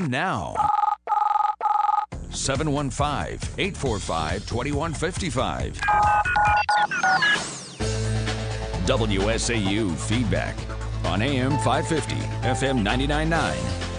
in now. 715-845-2155. WSAU Feedback on AM 550, FM 99.9.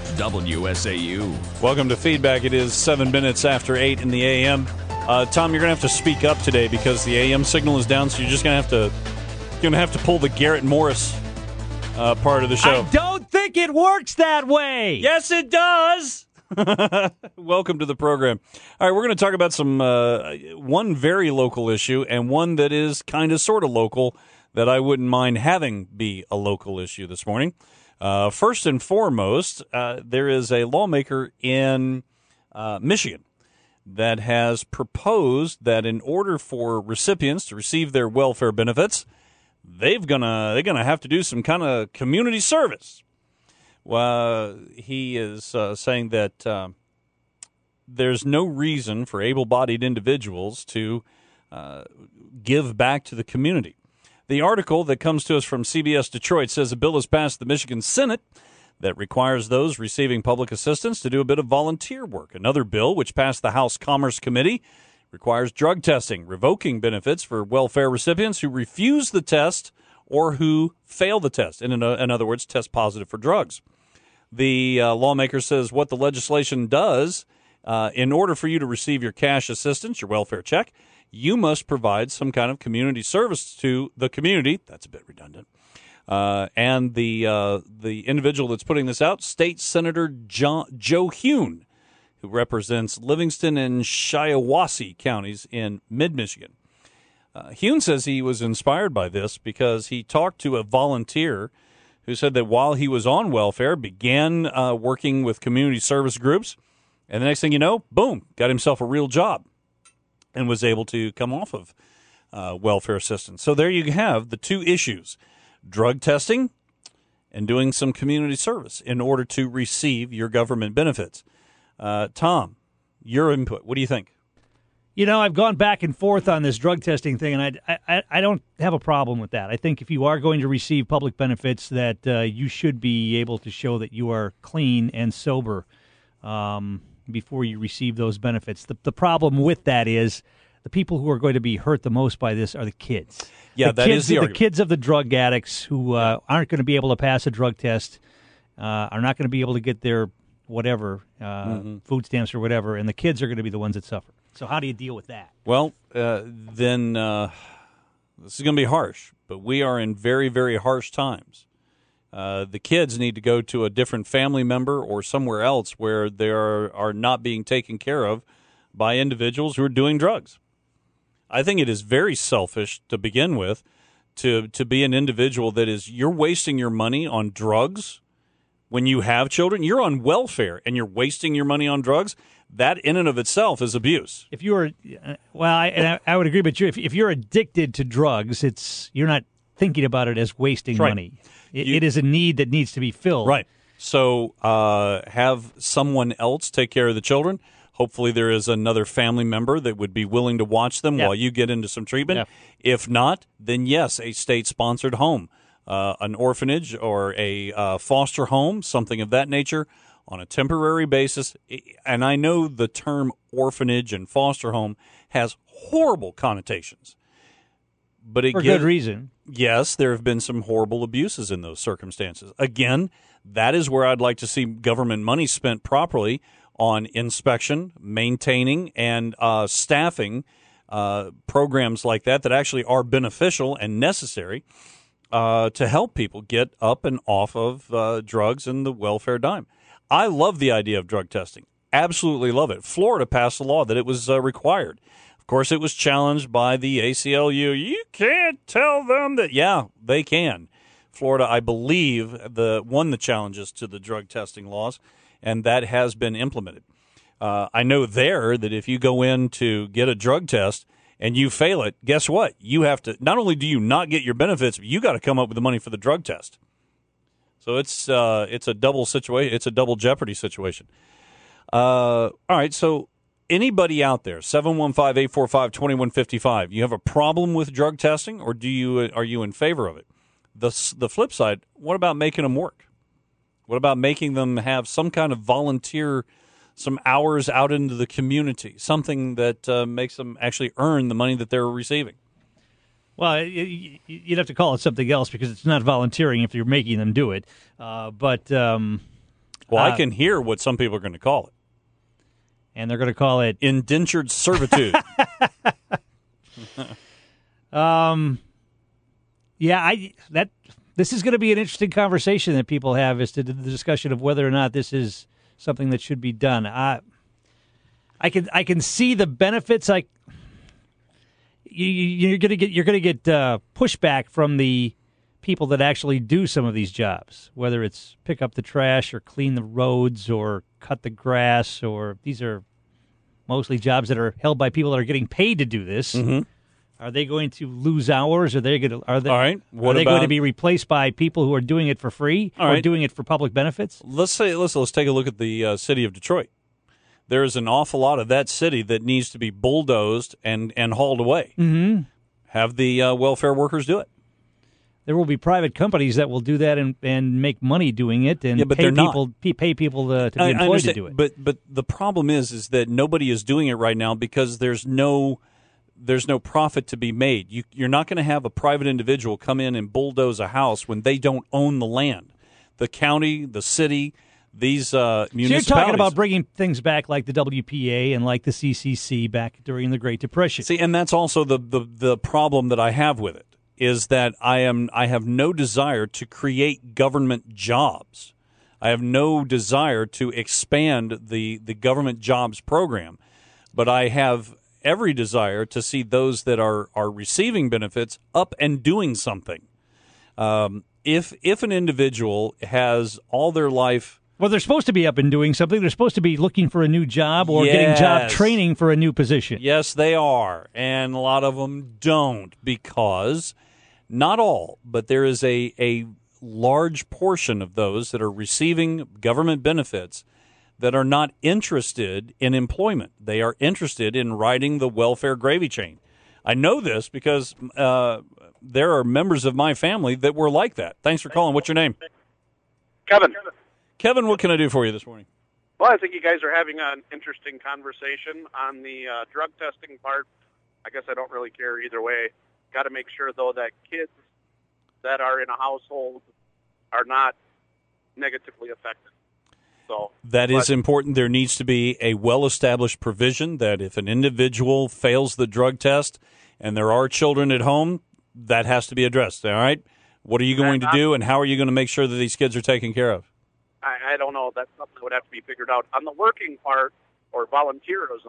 WSAU. Welcome to Feedback. It is 7 minutes after 8 in the AM. Tom, you're going to have to speak up today because the AM signal is down, so you're just going to have to pull the Garrett Morris part of the show. I don't think it works that way. Yes, it does. Welcome to the program. All right, we're going to talk about some one very local issue and one that is kind of sort of local that I wouldn't mind having be a local issue this morning. First and foremost, there is a lawmaker in Michigan that has proposed that in order for recipients to receive their welfare benefits, they're gonna have to do some kind of community service. Well, he is saying that there's no reason for able-bodied individuals to give back to the community. The article that comes to us from CBS Detroit says a bill has passed the Michigan Senate that requires those receiving public assistance to do a bit of volunteer work. Another bill, which passed the House Commerce Committee, requires drug testing, revoking benefits for welfare recipients who refuse the test or who fail the test. In other words, test positive for drugs. The lawmaker says what the legislation does, in order for you to receive your cash assistance, your welfare check, you must provide some kind of community service to the community. That's a bit redundant. And the individual that's putting this out, State Senator Joe Hune, who represents Livingston and Shiawassee counties in mid-Michigan. Hune says he was inspired by this because he talked to a volunteer who said that while he was on welfare, began working with community service groups, and the next thing you know, boom, got himself a real job and was able to come off of welfare assistance. So there you have the two issues, drug testing and doing some community service in order to receive your government benefits. Tom, your input, what do you think? You know, I've gone back and forth on this drug testing thing, and I don't have a problem with that. I think if you are going to receive public benefits, that you should be able to show that you are clean and sober before you receive those benefits. The problem with that is the people who are going to be hurt the most by this are the kids. Yeah, that is the argument. The kids of the drug addicts who aren't going to be able to pass a drug test, are not going to be able to get their whatever, food stamps or whatever, and the kids are going to be the ones that suffer. So how do you deal with that? Well, then this is going to be harsh, but we are in very, very harsh times. The kids need to go to a different family member or somewhere else where they are not being taken care of by individuals who are doing drugs. I think it is very selfish to begin with to be an individual that is, you're wasting your money on drugs when you have children. You're on welfare and you're wasting your money on drugs. That in and of itself is abuse. If you are, I would agree, but if you're addicted to drugs, you're not thinking about it as wasting money. It is a need that needs to be filled. Right. So have someone else take care of the children. Hopefully there is another family member that would be willing to watch them while you get into some treatment. Yeah. If not, then yes, a state-sponsored home, an orphanage or a foster home, something of that nature, on a temporary basis. And I know the term orphanage and foster home has horrible connotations. But for good reason. Yes, there have been some horrible abuses in those circumstances. Again, that is where I'd like to see government money spent properly on inspection, maintaining, and staffing programs like that actually are beneficial and necessary to help people get up and off of drugs and the welfare dime. I love the idea of drug testing. Absolutely love it. Florida passed a law that it was required. Of course, it was challenged by the ACLU. You can't tell them that. Yeah, they can. Florida, I believe, won the challenges to the drug testing laws, and that has been implemented. I know there that if you go in to get a drug test and you fail it, guess what? You have to, not only do you not get your benefits, but you got to come up with the money for the drug test. So it's a double situation. It's a double jeopardy situation. All right, so anybody out there, 715-845-2155, you have a problem with drug testing, or are you in favor of it? The flip side, what about making them work? What about making them have some kind of volunteer, some hours out into the community, something that makes them actually earn the money that they're receiving? Well, you'd have to call it something else because it's not volunteering if you're making them do it. I can hear what some people are going to call it. And they're going to call it indentured servitude. This is going to be an interesting conversation that people have as to the discussion of whether or not this is something that should be done. I can see the benefits. You're going to get pushback from the people that actually do some of these jobs, whether it's pick up the trash or clean the roads or cut the grass, or these are mostly jobs that are held by people that are getting paid to do this. Mm-hmm. Are they going to lose hours? Are they going to be replaced by people who are doing it for free doing it for public benefits? Let's take a look at the city of Detroit. There is an awful lot of that city that needs to be bulldozed and hauled away. Mm-hmm. Have the welfare workers do it. There will be private companies that will do that and make money doing it, and pay people to be employed to do it. But the problem is that nobody is doing it right now because there's no profit to be made. You're not going to have a private individual come in and bulldoze a house when they don't own the land. The county, the city, these municipalities. So you're talking about bringing things back like the WPA and like the CCC back during the Great Depression. See, and that's also the problem that I have with it, is that I have no desire to create government jobs. I have no desire to expand the government jobs program, but I have every desire to see those that are receiving benefits up and doing something. If an individual has all their life... Well, they're supposed to be up and doing something. They're supposed to be looking for a new job or getting job training for a new position. Yes, they are. And a lot of them don't, because not all, but there is a large portion of those that are receiving government benefits that are not interested in employment. They are interested in riding the welfare gravy train. I know this because there are members of my family that were like that. Thanks for calling. What's your name? Kevin. Kevin, what can I do for you this morning? Well, I think you guys are having an interesting conversation on the drug testing part. I guess I don't really care either way. Got to make sure, though, that kids that are in a household are not negatively affected. That is important. There needs to be a well-established provision that if an individual fails the drug test and there are children at home, that has to be addressed, all right? What are you going to do, and how are you going to make sure that these kids are taken care of? I don't know. That's something that would have to be figured out. On the working part, or volunteerism,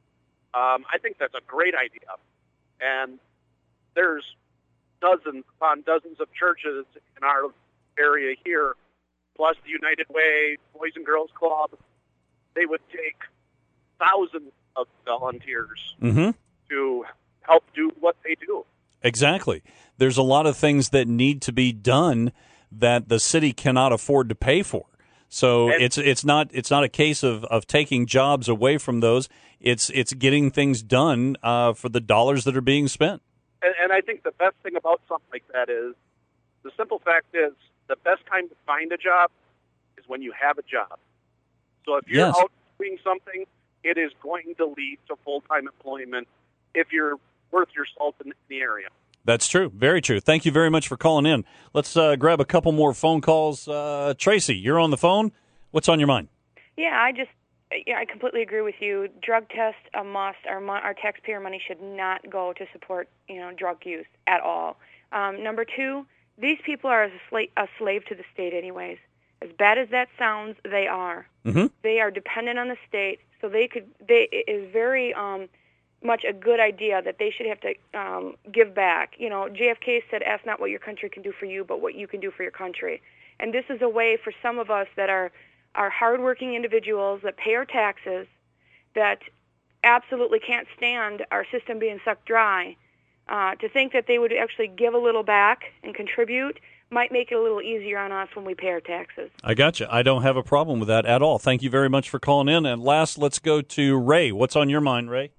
I think that's a great idea. And there's dozens upon dozens of churches in our area here, plus the United Way, Boys and Girls Club. They would take thousands of volunteers to help do what they do. Exactly. There's a lot of things that need to be done that the city cannot afford to pay for. So it's not a case of taking jobs away from those. It's getting things done for the dollars that are being spent. And I think the best thing about something like that is, the simple fact is, the best time to find a job is when you have a job. So if you're out doing something, it is going to lead to full-time employment if you're worth your salt in the area. That's true. Very true. Thank you very much for calling in. Let's grab a couple more phone calls. Tracy, you're on the phone. What's on your mind? Yeah, I completely agree with you. Drug tests a must. Our taxpayer money should not go to support drug use at all. Number two, these people are a slave to the state anyways. As bad as that sounds, they are. Mm-hmm. They are dependent on the state, so it is very much a good idea that they should have to give back. JFK said, ask not what your country can do for you, but what you can do for your country. And this is a way for some of us that are hardworking individuals that pay our taxes, that absolutely can't stand our system being sucked dry, to think that they would actually give a little back and contribute might make it a little easier on us when we pay our taxes. I got you. I don't have a problem with that at all. Thank you very much for calling in. And last, let's go to Ray. What's on your mind, Ray?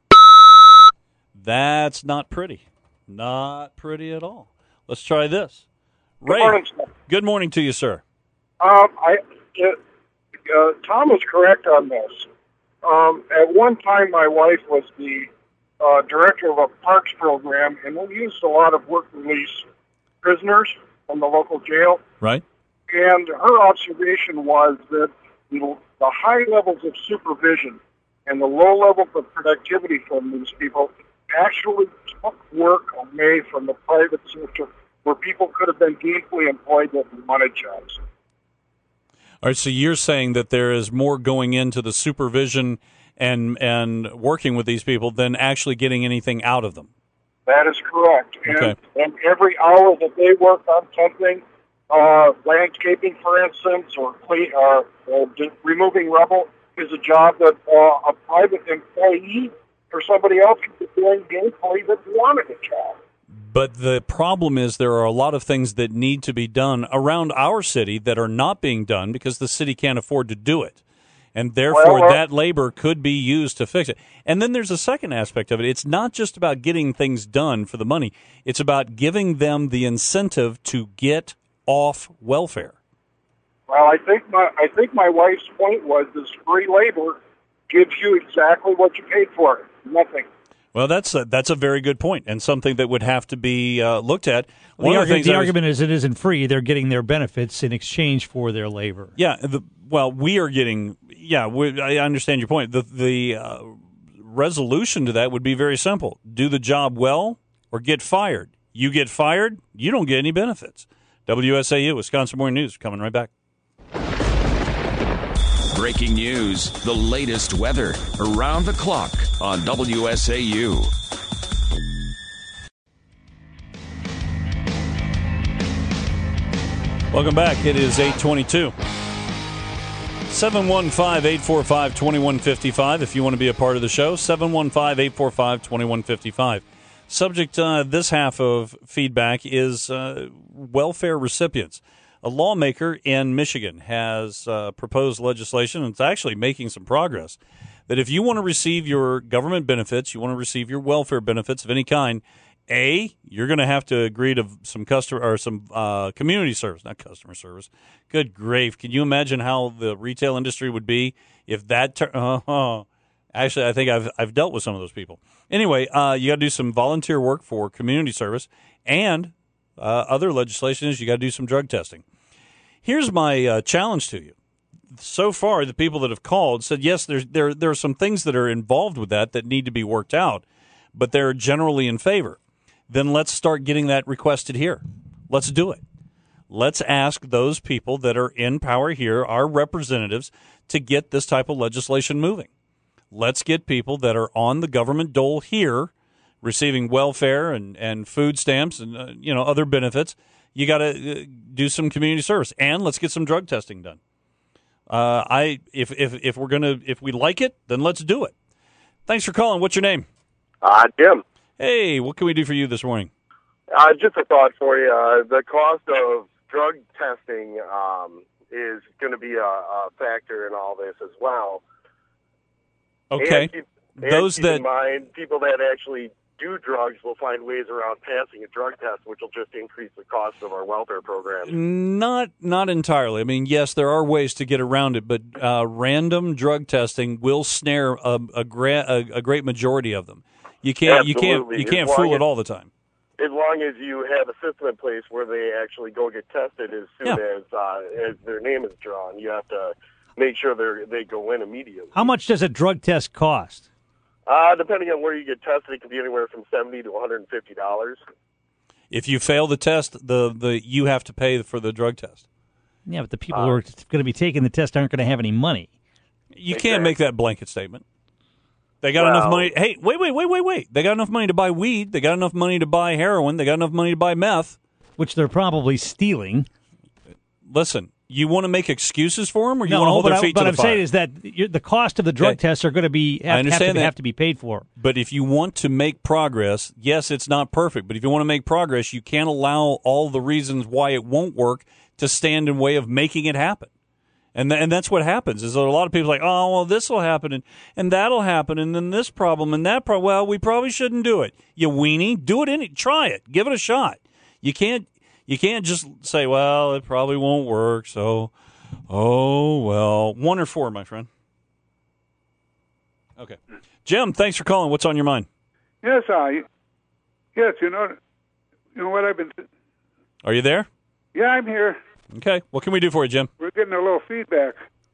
That's not pretty. Not pretty at all. Let's try this. Ray, good morning, sir. Good morning to you, sir. Tom is correct on this. At one time, my wife was the director of a parks program, and we used a lot of work release prisoners from the local jail. Right. And her observation was that the high levels of supervision and the low levels of productivity from these people actually took work away from the private sector where people could have been gainfully employed that wanted jobs. All right, so you're saying that there is more going into the supervision and working with these people than actually getting anything out of them. That is correct. Okay. And every hour that they work on something, landscaping, for instance, or removing rubble, is a job that a private employee or somebody else could be doing gainfully that wanted a job. But the problem is there are a lot of things that need to be done around our city that are not being done because the city can't afford to do it. And therefore, that labor could be used to fix it. And then there's a second aspect of it. It's not just about getting things done for the money. It's about giving them the incentive to get off welfare. Well, I think my wife's point was this free labor gives you exactly what you paid for it. Nothing. Well, that's a very good point and something that would have to be looked at. The argument is it isn't free. They're getting their benefits in exchange for their labor. Yeah, we are getting. Yeah, I understand your point. The resolution to that would be very simple: do the job well or get fired. You get fired, you don't get any benefits. WSAU, Wisconsin Morning News, coming right back. Breaking news, the latest weather, around the clock on WSAU. Welcome back. It is 8:22. 715-845-2155 if you want to be a part of the show. 715-845-2155. Subject this half of feedback is welfare recipients. A lawmaker in Michigan has proposed legislation, and it's actually making some progress, that if you want to receive your government benefits, you want to receive your welfare benefits of any kind, you're going to have to agree to some community service, not customer service. Good grief. Can you imagine how the retail industry would be if that actually, I think I've dealt with some of those people. Anyway, you got to do some volunteer work for community service, and other legislation is you got to do some drug testing. Here's my challenge to you. So far, the people that have called said, yes, there are some things that are involved with that need to be worked out, but they're generally in favor. Then let's start getting that requested here. Let's do it. Let's ask those people that are in power here, our representatives, to get this type of legislation moving. Let's get people that are on the government dole here, receiving welfare and food stamps and other benefits. You got to do some community service, and let's get some drug testing done. If we like it, then let's do it. Thanks for calling. What's your name? Jim. Hey, what can we do for you this morning? Just a thought for you. The cost of drug testing is going to be a factor in all this as well. Okay. Keep in mind, people that actually do drugs will find ways around passing a drug test, which will just increase the cost of our welfare program. Not entirely. I mean, yes, there are ways to get around it, but random drug testing will snare a great majority of them. You can't fool it all the time. As long as you have a system in place where they actually go get tested as soon as their name is drawn, you have to make sure they go in immediately. How much does a drug test cost? Depending on where you get tested, it can be anywhere from $70 to $150. If you fail the test, you have to pay for the drug test. Yeah, but the people who are going to be taking the test aren't going to have any money. You can't make that blanket statement. They got enough money. Hey, wait. They got enough money to buy weed. They got enough money to buy heroin. They got enough money to buy meth. Which they're probably stealing. Listen, you want to make excuses for them, or you want to hold their feet to the fire? What I'm saying is that the cost of the drug tests are going to have to be paid for. But if you want to make progress, yes, it's not perfect. But if you want to make progress, you can't allow all the reasons why it won't work to stand in way of making it happen. And that's what happens is that a lot of people are like, oh, well, this will happen and that'll happen and then this problem and that problem. Well, we probably shouldn't do it. You weenie, do it try it, give it a shot. You can't just say, well, it probably won't work, so Oh, well, 1 or 4, my friend. Okay. Jim, thanks for calling. What's on your mind? Yes, yes, you know what I've been... Are you there? Yeah, I'm here. Okay. What can we do for you, Jim? We're getting a little feedback.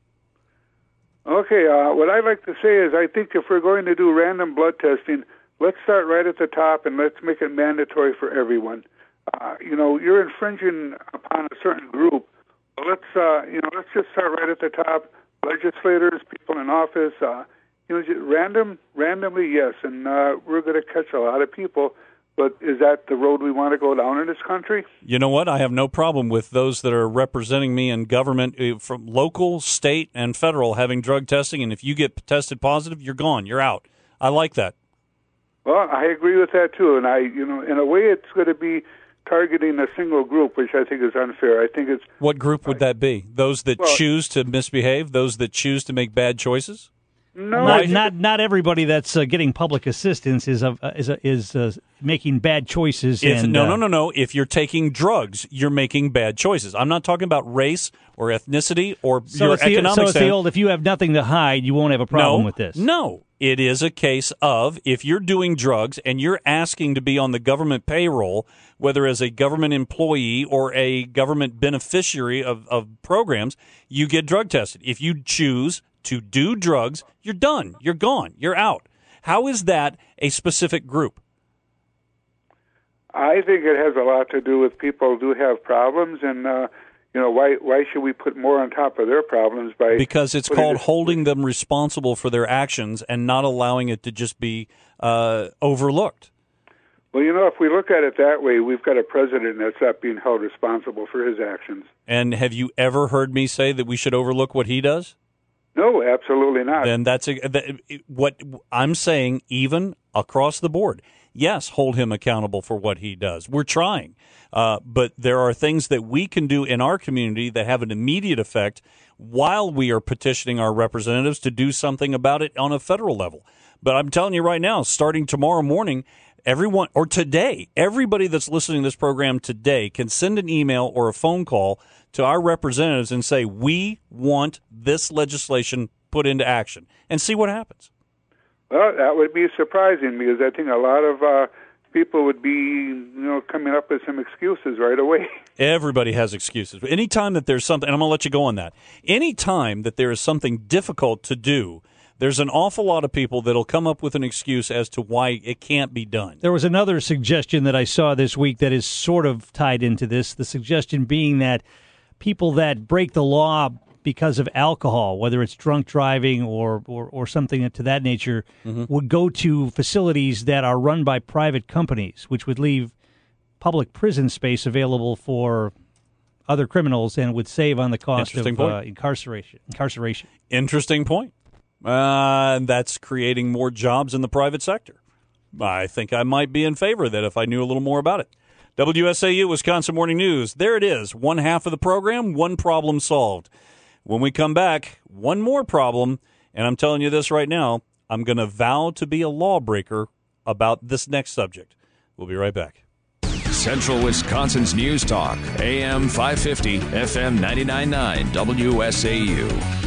Okay, what I'd like to say is I think if we're going to do random blood testing, let's start right at the top and let's make it mandatory for everyone. You're infringing upon a certain group. Let's just start right at the top. Legislators, people in office, randomly, yes, and we're going to catch a lot of people. But is that the road we want to go down in this country? You know what? I have no problem with those that are representing me in government, from local, state, and federal, having drug testing. And if you get tested positive, you're gone. You're out. I like that. Well, I agree with that too. And in a way, it's going to be targeting a single group, which I think is unfair. I think it's... What group would that be? Those that choose to misbehave? Those that choose to make bad choices? No, not everybody that's getting public assistance is making bad choices. No. If you're taking drugs, you're making bad choices. I'm not talking about race or ethnicity or your economic status. So it's the old, if you have nothing to hide, you won't have a problem with this. No, it is a case of if you're doing drugs and you're asking to be on the government payroll, whether as a government employee or a government beneficiary of programs, you get drug tested. If you choose to do drugs, you're done. You're gone. You're out. How is that a specific group? I think it has a lot to do with people who do have problems, and why should we put more on top of their problems by? Because it's called holding them responsible for their actions and not allowing it to just be overlooked. Well, if we look at it that way, we've got a president that's not being held responsible for his actions. And have you ever heard me say that we should overlook what he does? No, absolutely not. Then that's what I'm saying, even across the board. Yes, hold him accountable for what he does. We're trying. But there are things that we can do in our community that have an immediate effect while we are petitioning our representatives to do something about it on a federal level. But I'm telling you right now, starting tomorrow morning, everyone, or today, everybody that's listening to this program today can send an email or a phone call to our representatives and say, we want this legislation put into action, and see what happens. Well, that would be surprising because I think a lot of people would be, coming up with some excuses right away. Everybody has excuses. But anytime that there's something, and I'm going to let you go on that, anytime that there is something difficult to do, there's an awful lot of people that'll come up with an excuse as to why it can't be done. There was another suggestion that I saw this week that is sort of tied into this, the suggestion being that people that break the law because of alcohol, whether it's drunk driving or something to that nature, would go to facilities that are run by private companies, which would leave public prison space available for other criminals and would save on the cost of incarceration. Interesting point. That's creating more jobs in the private sector. I think I might be in favor of that if I knew a little more about it. WSAU, Wisconsin Morning News. There it is. One half of the program, one problem solved. When we come back, one more problem, and I'm telling you this right now, I'm going to vow to be a lawbreaker about this next subject. We'll be right back. Central Wisconsin's News Talk, AM 550, FM 99.9, WSAU.